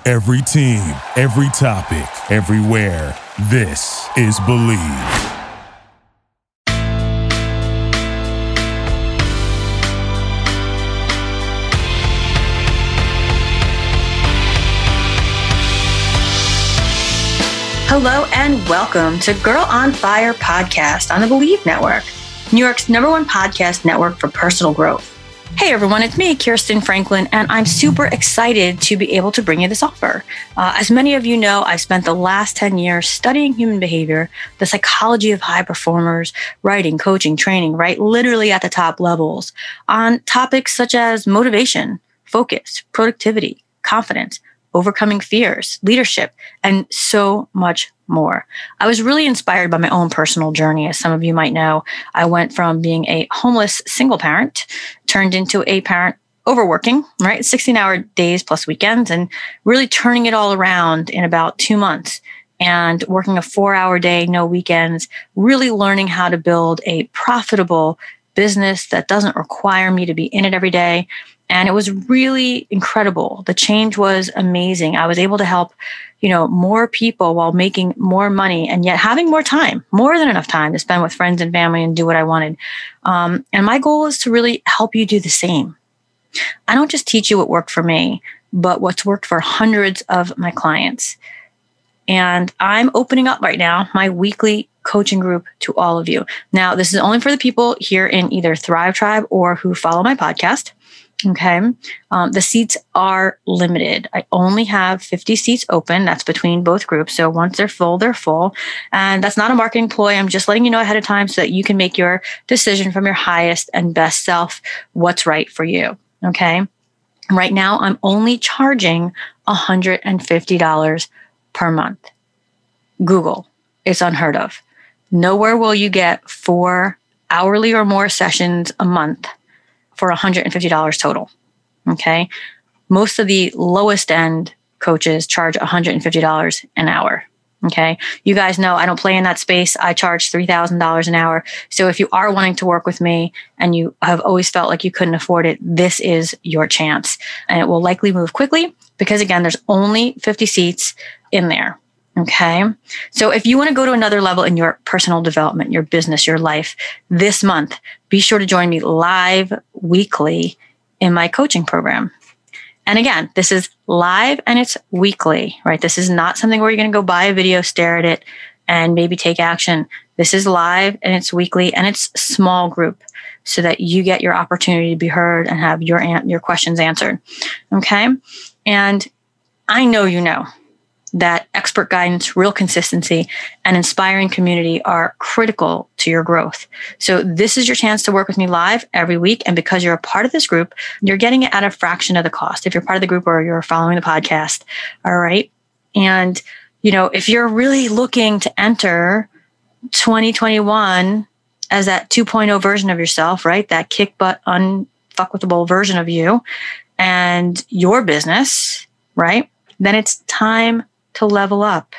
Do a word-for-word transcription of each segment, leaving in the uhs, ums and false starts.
Every team, every topic, everywhere. This is Believe. Hello and welcome to Girl on Fire podcast on the Believe Network, New York's number one podcast network for personal growth. Hey everyone, it's me, Kirsten Franklin, and I'm super excited to be able to bring you this offer. Uh, as many of you know, I've spent the last ten years studying human behavior, the psychology of high performers, writing, coaching, training, right? Literally at the top levels on topics such as motivation, focus, productivity, confidence, overcoming fears, leadership, and so much more. I was really inspired by my own personal journey. As some of you might know, I went from being a homeless single parent, turned into a parent overworking, right? sixteen hour days plus weekends, and really turning it all around in about two months and working a four hour day, no weekends, really learning how to build a profitable business that doesn't require me to be in it every day. And it was really incredible. The change was amazing. I was able to help, you know, more people while making more money and yet having more time, more than enough time to spend with friends and family and do what I wanted. Um, and my goal is to really help you do the same. I don't just teach you what worked for me, but what's worked for hundreds of my clients. And I'm opening up right now my weekly coaching group to all of you. Now, this is only for the people here in either Thrive Tribe or who follow my podcast. Okay. Um, the seats are limited. I only have fifty seats open. That's between both groups. So once they're full, they're full. And that's not a marketing ploy. I'm just letting you know ahead of time so that you can make your decision from your highest and best self, what's right for you. Okay. Right now, I'm only charging one hundred fifty dollars per month. Google. It's unheard of. Nowhere will you get four hourly or more sessions a month for one hundred fifty dollars total, okay? Most of the lowest end coaches charge one hundred fifty dollars an hour, okay? You guys know I don't play in that space. I charge three thousand dollars an hour. So if you are wanting to work with me and you have always felt like you couldn't afford it, this is your chance. And it will likely move quickly because, again, there's only fifty seats in there. Okay. So if you want to go to another level in your personal development, your business, your life this month, be sure to join me live weekly in my coaching program. And again, this is live and it's weekly, right? This is not something where you're going to go buy a video, stare at it, and maybe take action. This is live and it's weekly and it's small group so that you get your opportunity to be heard and have your, your questions answered. Okay. And I know you know that expert guidance, real consistency, and inspiring community are critical to your growth. So this is your chance to work with me live every week. And because you're a part of this group, you're getting it at a fraction of the cost if you're part of the group or you're following the podcast. All right. And, you know, if you're really looking to enter twenty twenty-one as that two point oh version of yourself, right? That kick butt, unfuckwithable version of you and your business, right? Then it's time to level up.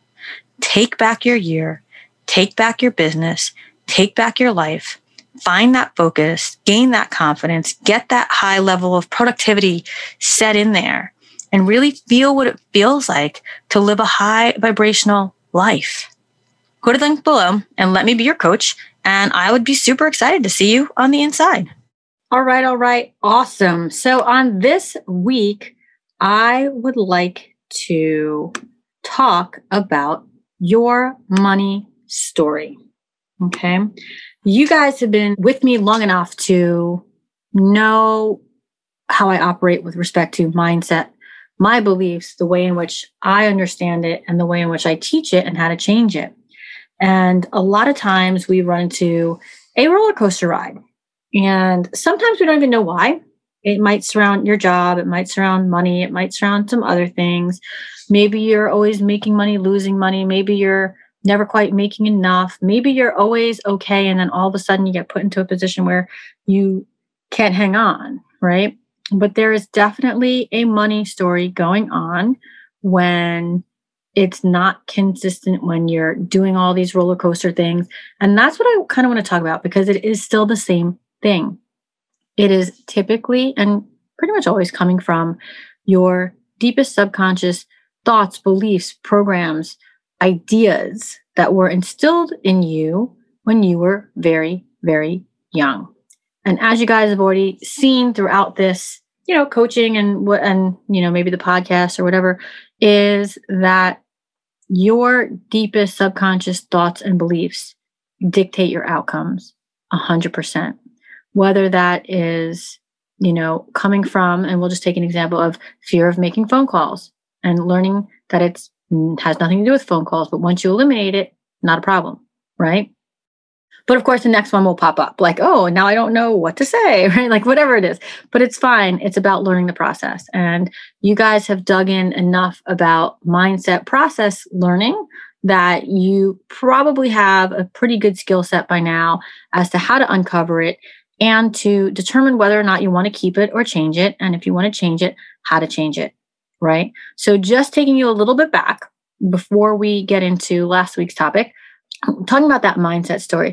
Take back your year, take back your business, take back your life, find that focus, gain that confidence, get that high level of productivity set in there, and really feel what it feels like to live a high vibrational life. Go to the link below and let me be your coach, and I would be super excited to see you on the inside. All right, all right, awesome. So on this week, I would like to talk about your money story. Okay. You guys have been with me long enough to know how I operate with respect to mindset, my beliefs, the way in which I understand it, and the way in which I teach it and how to change it. And a lot of times we run into a roller coaster ride. And sometimes we don't even know why. It might surround your job. It might surround money. It might surround some other things. Maybe you're always making money, losing money. Maybe you're never quite making enough. Maybe you're always okay. And then all of a sudden you get put into a position where you can't hang on, right? But there is definitely a money story going on when it's not consistent, when you're doing all these roller coaster things. And that's what I kind of want to talk about, because it is still the same thing. It is typically and pretty much always coming from your deepest subconscious thoughts, beliefs, programs, ideas that were instilled in you when you were very, very young. And as you guys have already seen throughout this, you know, coaching and what, and, you know, maybe the podcast or whatever, is that your deepest subconscious thoughts and beliefs dictate your outcomes a hundred percent. Whether that is, you know, coming from, and we'll just take an example of fear of making phone calls and learning that it's has nothing to do with phone calls, but once you eliminate it, not a problem, right? But of course, the next one will pop up like, oh, now I don't know what to say, right? Like whatever it is, but it's fine. It's about learning the process. And you guys have dug in enough about mindset process learning that you probably have a pretty good skill set by now as to how to uncover it and to determine whether or not you want to keep it or change it. And if you want to change it, how to change it, right? So just taking you a little bit back before we get into last week's topic, talking about that mindset story.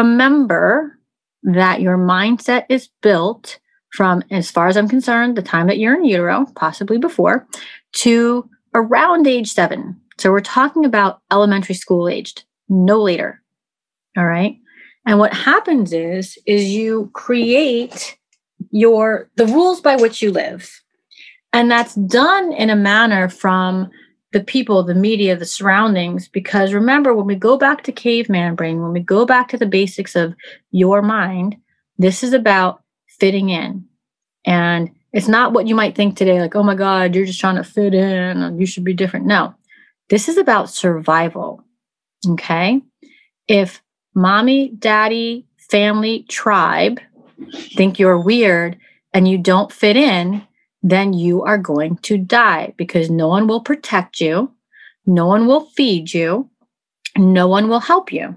Remember that your mindset is built from, as far as I'm concerned, the time that you're in utero, possibly before, to around age seven. So we're talking about elementary school aged, no later. All right. And what happens is, is you create your, the rules by which you live. And that's done in a manner from the people, the media, the surroundings, because remember, when we go back to caveman brain, when we go back to the basics of your mind, this is about fitting in. And it's not what you might think today, like, oh my God, you're just trying to fit in and you should be different. No, this is about survival. Okay. If mommy, daddy, family, tribe think you're weird and you don't fit in, then you are going to die because no one will protect you. No one will feed you. No one will help you.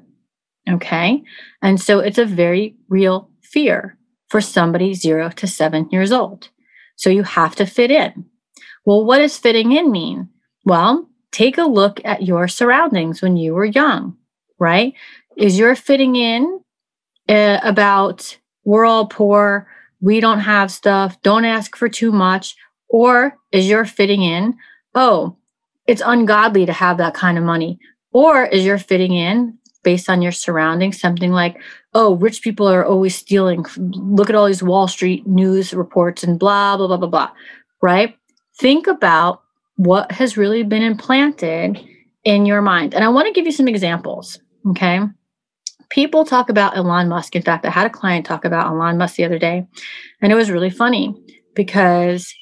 Okay. And so it's a very real fear for somebody zero to seven years old. So you have to fit in. Well, what does fitting in mean? Well, take a look at your surroundings when you were young, right? Is your fitting in uh, about we're all poor, we don't have stuff, don't ask for too much? Or is your fitting in, oh, it's ungodly to have that kind of money? Or is your fitting in based on your surroundings something like, oh, rich people are always stealing. Look at all these Wall Street news reports and blah, blah, blah, blah, blah, right? Think about what has really been implanted in your mind. And I want to give you some examples, okay? People talk about Elon Musk. In fact, I had a client talk about Elon Musk the other day, and it was really funny because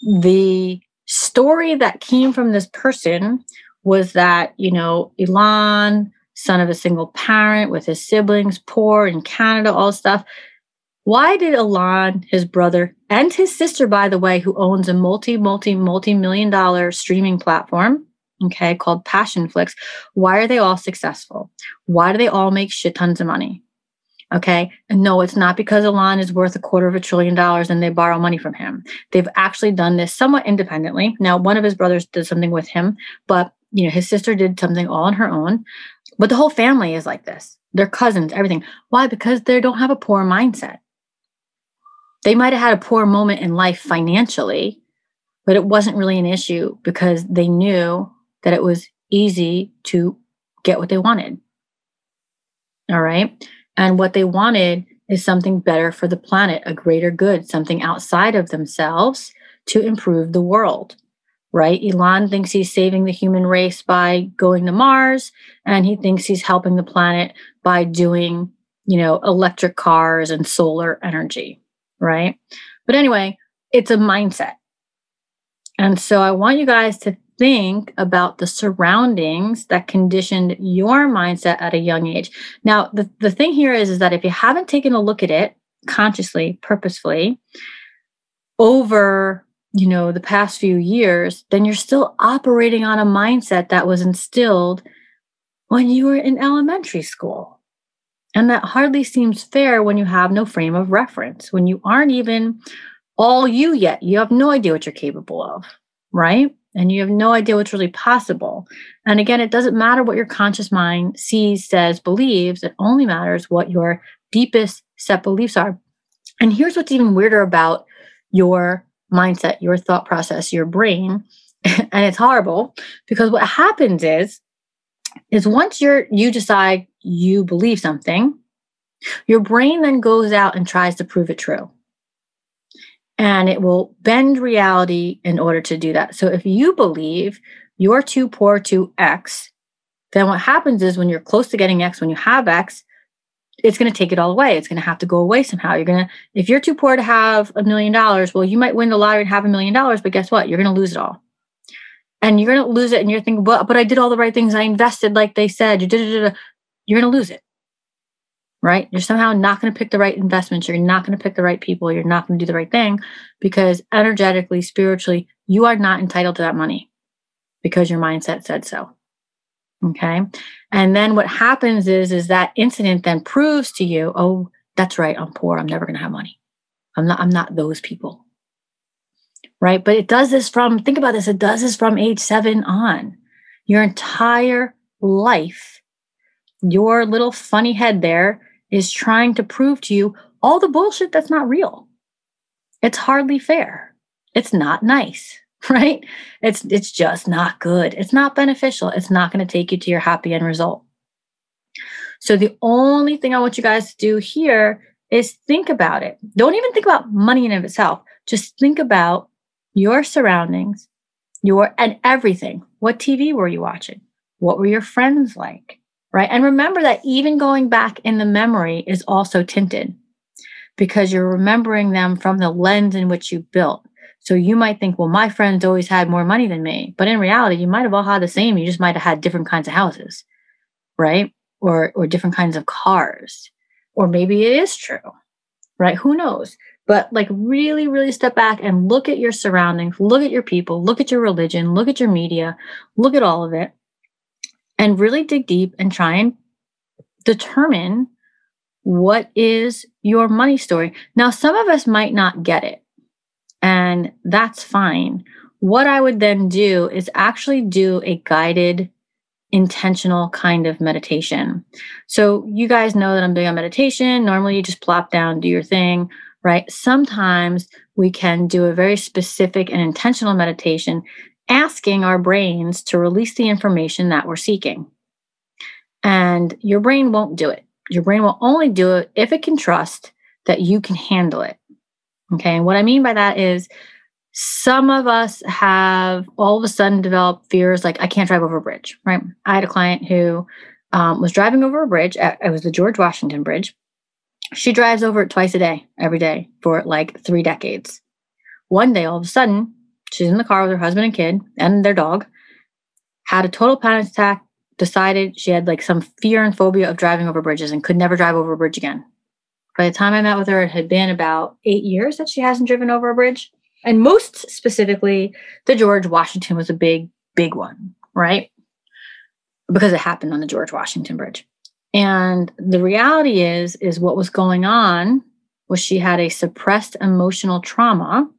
the story that came from this person was that, you know, Elon, son of a single parent with his siblings, poor in Canada, all stuff. Why did Elon, his brother, and his sister, by the way, who owns a multi, multi, multi-million dollar streaming platform, okay, called Passionflix, why are they all successful? Why do they all make shit tons of money? Okay. And no, it's not because Elon is worth a quarter of a trillion dollars and they borrow money from him. They've actually done this somewhat independently. Now, one of his brothers did something with him, but you know, his sister did something all on her own. But the whole family is like this. They're cousins, everything. Why? Because they don't have a poor mindset. They might have had a poor moment in life financially, but it wasn't really an issue because they knew that it was easy to get what they wanted. All right. And what they wanted is something better for the planet, a greater good, something outside of themselves to improve the world, right? Elon thinks he's saving the human race by going to Mars, and he thinks he's helping the planet by doing, you know, electric cars and solar energy, right? But anyway, it's a mindset. And so I want you guys to think about the surroundings that conditioned your mindset at a young age. Now, the, the thing here is, is that if you haven't taken a look at it consciously, purposefully, over, you know, the past few years, then you're still operating on a mindset that was instilled when you were in elementary school. And that hardly seems fair when you have no frame of reference, when you aren't even all you yet. You have no idea what you're capable of, right? And you have no idea what's really possible. And again, it doesn't matter what your conscious mind sees, says, believes. It only matters what your deepest set beliefs are. And here's what's even weirder about your mindset, your thought process, your brain. And it's horrible because what happens is, is once you're, you decide you believe something, your brain then goes out and tries to prove it true. And it will bend reality in order to do that. So if you believe you're too poor to X, then what happens is when you're close to getting X, when you have X, it's going to take it all away. It's going to have to go away somehow. You're going to, if you're too poor to have a million dollars, well, you might win the lottery and have a million dollars, but guess what? You're going to lose it all. And you're going to lose it. And you're thinking, well, but I did all the right things. I invested like they said. You did. You're going to lose it. Right? You're somehow not going to pick the right investments. You're not going to pick the right people. You're not going to do the right thing because energetically, spiritually, you are not entitled to that money because your mindset said so. Okay. And then what happens is, is that incident then proves to you, oh, that's right. I'm poor. I'm never going to have money. I'm not, I'm not those people. Right. But it does this from, think about this. It does this from age seven on. Your entire life, your little funny head there is trying to prove to you all the bullshit that's not real. It's hardly fair. It's not nice, right? It's it's just not good. It's not beneficial. It's not going to take you to your happy end result. So the only thing I want you guys to do here is think about it. Don't even think about money in and of itself. Just think about your surroundings, your and everything. What T V were you watching? What were your friends like? Right. And remember that even going back in the memory is also tinted because you're remembering them from the lens in which you built. So you might think, well, my friends always had more money than me. But in reality, you might have all had the same. You just might have had different kinds of houses, right? Or, or different kinds of cars. Or maybe it is true, right? Who knows? But like really, really step back and look at your surroundings, look at your people, look at your religion, look at your media, look at all of it. And really dig deep and try and determine what is your money story. Now, some of us might not get it, and that's fine. What I would then do is actually do a guided, intentional kind of meditation. So you guys know that I'm doing a meditation. Normally, you just plop down, do your thing, right? Sometimes we can do a very specific and intentional meditation asking our brains to release the information that we're seeking. And your brain won't do it. Your brain will only do it if it can trust that you can handle it. Okay. And what I mean by that is some of us have all of a sudden developed fears like, I can't drive over a bridge, right? I had a client who um, was driving over a bridge. It was the George Washington Bridge. She drives over it twice a day, every day for like three decades. One day, all of a sudden, she's in the car with her husband and kid and their dog, had a total panic attack, decided she had like some fear and phobia of driving over bridges and could never drive over a bridge again. By the time I met with her, it had been about eight years that she hasn't driven over a bridge. And most specifically, the George Washington was a big, big one, right? Because it happened on the George Washington Bridge. And the reality is, is what was going on was she had a suppressed emotional trauma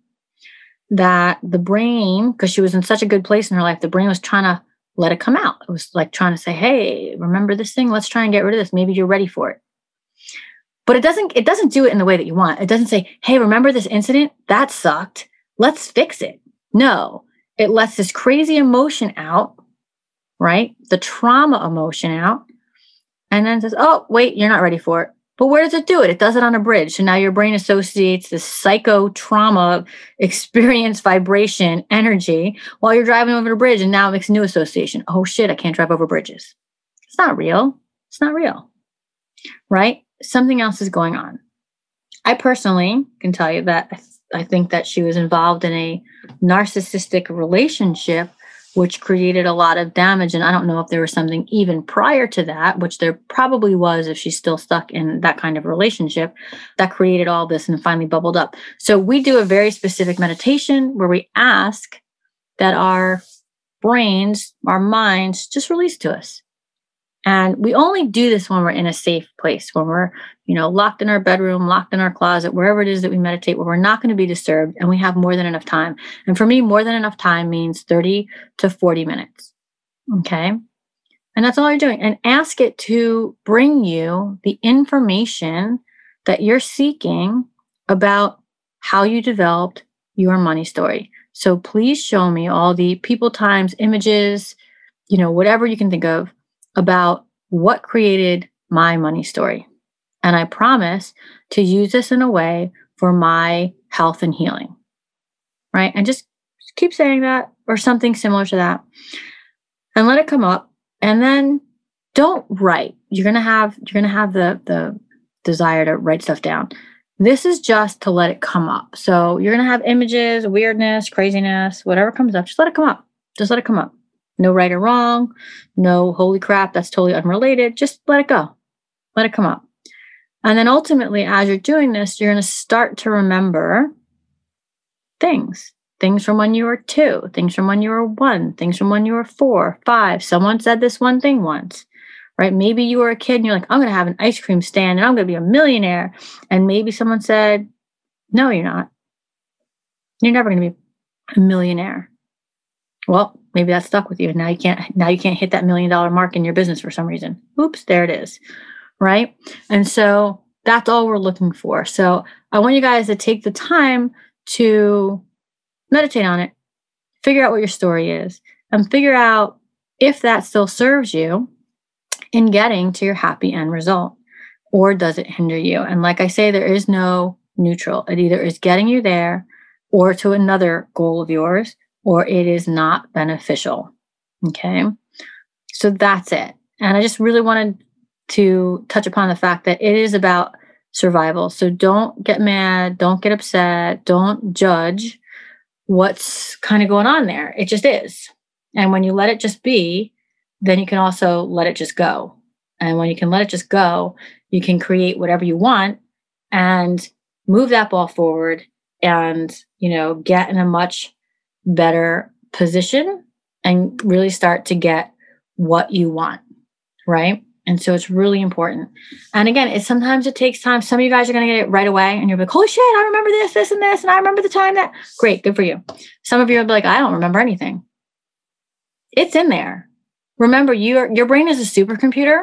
that the brain, because she was in such a good place in her life, the brain was trying to let it come out. It was like trying to say, hey, remember this thing? Let's try and get rid of this. Maybe you're ready for it. But it doesn't, it doesn't do it in the way that you want. It doesn't say, hey, remember this incident? That sucked. Let's fix it. No, it lets this crazy emotion out, right? The trauma emotion out. And then says, oh, wait, you're not ready for it. But where does it do it? It does it on a bridge. So now your brain associates this psycho trauma experience, vibration, energy while you're driving over the bridge. And now it makes a new association. Oh shit, I can't drive over bridges. It's not real. It's not real. Right? Something else is going on. I personally can tell you that I, th- I think that she was involved in a narcissistic relationship which created a lot of damage. And I don't know if there was something even prior to that, which there probably was if she's still stuck in that kind of relationship, that created all this and finally bubbled up. So we do a very specific meditation where we ask that our brains, our minds, just release to us. And we only do this when we're in a safe place, when we're, you know, locked in our bedroom, locked in our closet, wherever it is that we meditate, where we're not going to be disturbed and we have more than enough time. And for me, more than enough time means thirty to forty minutes. Okay. And that's all you're doing. And ask it to bring you the information that you're seeking about how you developed your money story. So please show me all the people, times, images, you know, whatever you can think of about what created my money story. And I promise to use this in a way for my health and healing, right? And just keep saying that or something similar to that and let it come up. And then don't write. You're going to have, you're going to have the, the desire to write stuff down. This is just to let it come up. So you're going to have images, weirdness, craziness, whatever comes up, just let it come up. Just let it come up. No right or wrong. No holy crap, that's totally unrelated. Just let it go. Let it come up. And then ultimately, as you're doing this, you're going to start to remember things. Things from when you were two, things from when you were one, things from when you were four, five. Someone said this one thing once, right? Maybe you were a kid and you're like, I'm going to have an ice cream stand and I'm going to be a millionaire. And maybe someone said, no, you're not. You're never going to be a millionaire. Well, maybe that stuck with you. Now you can't, now you can't hit that million dollar mark in your business for some reason. Oops, there it is. Right? And so that's all we're looking for. So I want you guys to take the time to meditate on it, figure out what your story is, and figure out if that still serves you in getting to your happy end result, or does it hinder you? And like I say, there is no neutral. It either is getting you there or to another goal of yours, or it is not beneficial. Okay. So that's it. And I just really wanted to touch upon the fact that it is about survival. So don't get mad. Don't get upset. Don't judge what's kind of going on there. It just is. And when you let it just be, then you can also let it just go. And when you can let it just go, you can create whatever you want and move that ball forward and, you know, get in a much better position and really start to get what you want, right? And so it's really important. And again, it's sometimes it takes time. Some of you guys are going to get it right away and you're like, holy shit, I remember this, this, and this. And I remember the time that, great, good for you. Some of you will be like, I don't remember anything. It's in there. Remember, your your brain is a supercomputer.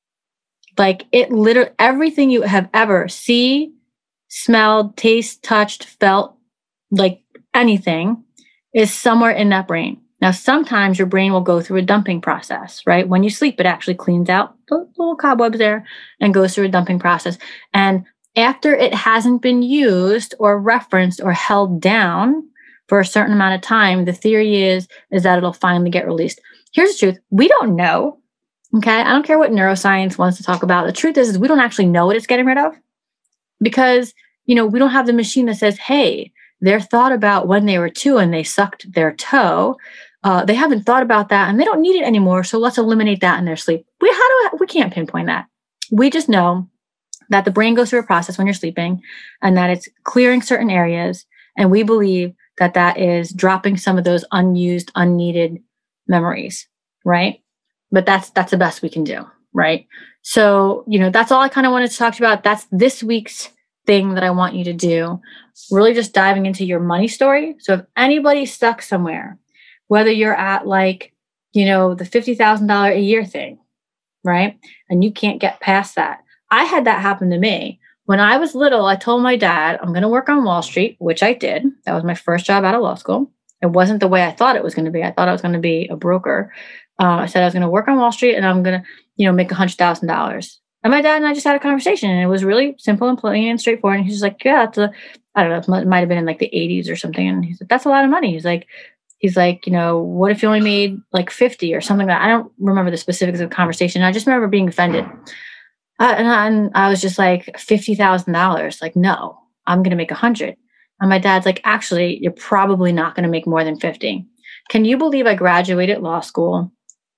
Like it literally, everything you have ever see, smelled, taste, touched, felt, like anything is somewhere in that brain. Now, sometimes your brain will go through a dumping process, right? When you sleep, it actually cleans out the little cobwebs there and goes through a dumping process. And after it hasn't been used or referenced or held down for a certain amount of time, the theory is, is that it'll finally get released. Here's the truth. We don't know. Okay. I don't care what neuroscience wants to talk about. The truth is, is we don't actually know what it's getting rid of because, you know, we don't have the machine that says, hey, they're thought about when they were two and they sucked their toe. Uh, they haven't thought about that and they don't need it anymore. So let's eliminate that in their sleep. We how do we can't pinpoint that. We just know that the brain goes through a process when you're sleeping and that it's clearing certain areas. And we believe that that is dropping some of those unused, unneeded memories, right? But that's that's the best we can do, right? So, you know, that's all I kind of wanted to talk to you about. That's this week's thing that I want you to do. Really just diving into your money story. So if anybody's stuck somewhere, whether you're at like, you know, the fifty thousand dollars a year thing, right? And you can't get past that. I had that happen to me. When I was little, I told my dad, I'm going to work on Wall Street, which I did. That was my first job out of law school. It wasn't the way I thought it was going to be. I thought I was going to be a broker. Uh, I said I was going to work on Wall Street and I'm going to, you know, make one hundred thousand dollars. And my dad and I just had a conversation and it was really simple and plain and straightforward. And he's like, yeah, that's a, I don't know, it might have been in like the eighties or something. And he's like, that's a lot of money. He's like, he's like, you know, what if you only made like fifty or something like that? I don't remember the specifics of the conversation. I just remember being offended. Uh, and, I, and I was just like, fifty thousand dollars. Like, no, I'm going to make a hundred. And my dad's like, actually, you're probably not going to make more than fifty. Can you believe I graduated law school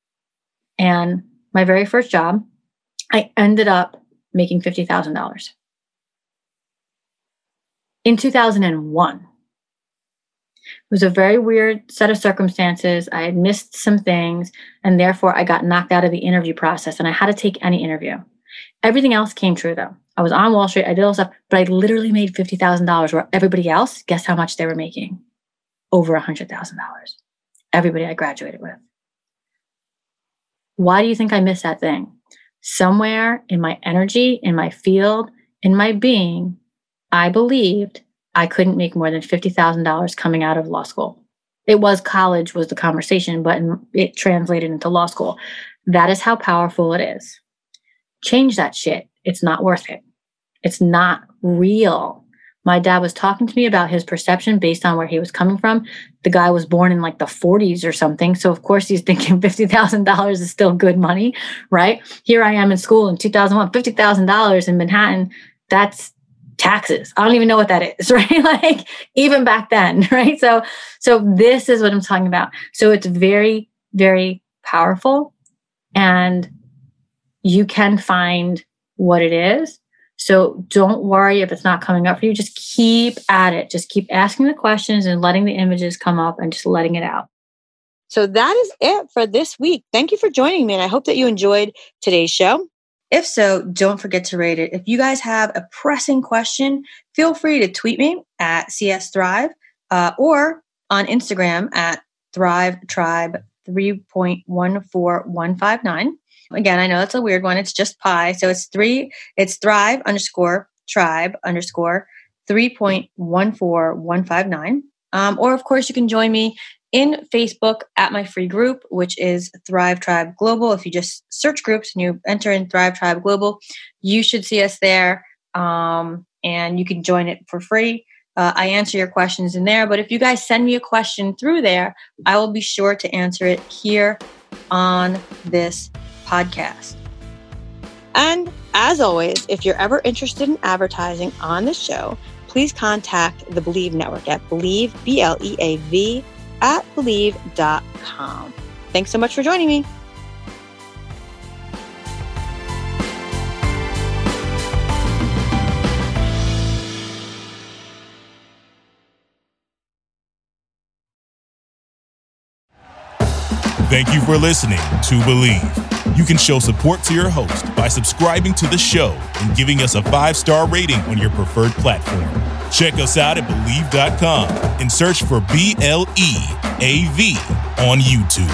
and my very first job, I ended up making fifty thousand dollars in two thousand one. It was a very weird set of circumstances. I had missed some things, and therefore I got knocked out of the interview process, and I had to take any interview. Everything else came true, though. I was on Wall Street. I did all this stuff, but I literally made fifty thousand dollars where everybody else, guess how much they were making? Over one hundred thousand dollars. Everybody I graduated with. Why do you think I missed that thing? Somewhere in my energy, in my field, in my being, I believed I couldn't make more than fifty thousand dollars coming out of law school. It was college was the conversation, but it translated into law school. That is how powerful it is. Change that shit. It's not worth it. It's not real. My dad was talking to me about his perception based on where he was coming from. The guy was born in like the forties or something. So of course he's thinking fifty thousand dollars is still good money, right? Here I am in school in two thousand one, fifty thousand dollars in Manhattan. That's taxes. I don't even know what that is, right? Like even back then, right? So, so this is what I'm talking about. So it's very, very powerful, and you can find what it is. So don't worry if it's not coming up for you. Just keep at it. Just keep asking the questions and letting the images come up and just letting it out. So that is it for this week. Thank you for joining me, and I hope that you enjoyed today's show. If so, don't forget to rate it. If you guys have a pressing question, feel free to tweet me at C S Thrive uh, or on Instagram at Thrive Tribe three point one four one five nine. Again, I know that's a weird one. It's just pi. So it's three, it's Thrive underscore tribe underscore three point one four one five nine. Um, or of course, you can join me in Facebook at my free group, which is Thrive Tribe Global. If you just search groups and you enter in Thrive Tribe Global, you should see us there, um, and you can join it for free. Uh, I answer your questions in there, but if you guys send me a question through there, I will be sure to answer it here on this podcast. And as always, if you're ever interested in advertising on the show, please contact the Believe Network at Believe, B L E A V, at believe dot com. Thanks so much for joining me. Thank you for listening to Believe. You can show support to your host by subscribing to the show and giving us a five-star rating on your preferred platform. Check us out at Believe dot com and search for B L E A V on YouTube.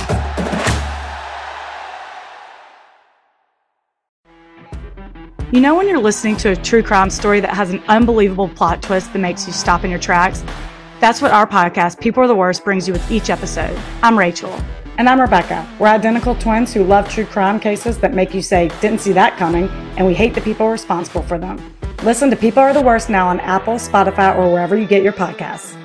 You know when you're listening to a true crime story that has an unbelievable plot twist that makes you stop in your tracks? That's what our podcast, People Are the Worst, brings you with each episode. I'm Rachel. And I'm Rebecca. We're identical twins who love true crime cases that make you say, didn't see that coming, and we hate the people responsible for them. Listen to People Are the Worst now on Apple, Spotify, or wherever you get your podcasts.